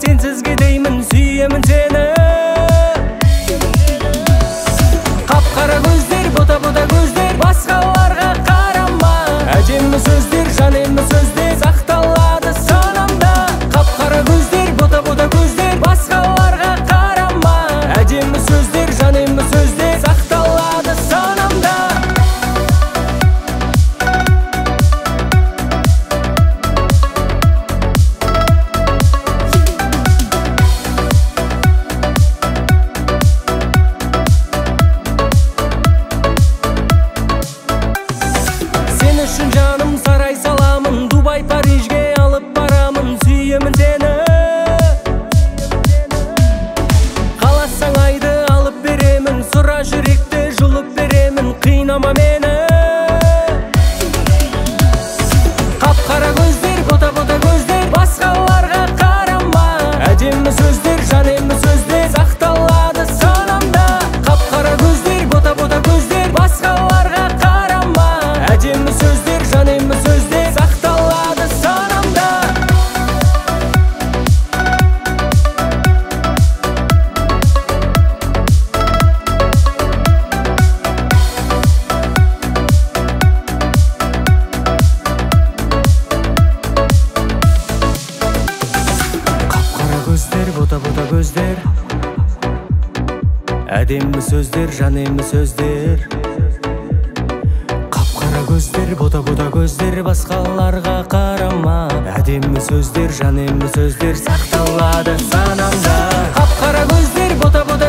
сенсізге деймін сүйемін сені. Қап-қара көздер, бота-бота көздер, басқаларға қарама. Әдемі сөздер, жанемі сөздер сақталады санамда. Қап-қара көздер, бота-бота көздер, басқаларға қарама. Әдемі сөздер, жанемі сөздер сақталады санамда. Сен үшін жаным сарай саламын, Дубай, Парижге алып барамын, сүйемін сені. Қаласаң айды алып беремін, сұра жүректі жұлып беремін, қинама мені. Қап-қара көздер, бота-бота көздер, басқаларға қарама. Әдемі сөздер, жанемі сөздер сақталады санамда. Қап-қара көздер, бота-бота көздер, басқаларға қарама. Әдемі сөздер, жанемі сөздер сақталады санамда. Қап-қара көздер, бота-бота көздер, әдемі сөздер, жанемі сөздер. Қап-қара көздер, бота-бота көздер, басқаларға қарама. Әдемі сөздер, жанемі сөздер сақталады санамда. Қап-қара көздер, бота-бота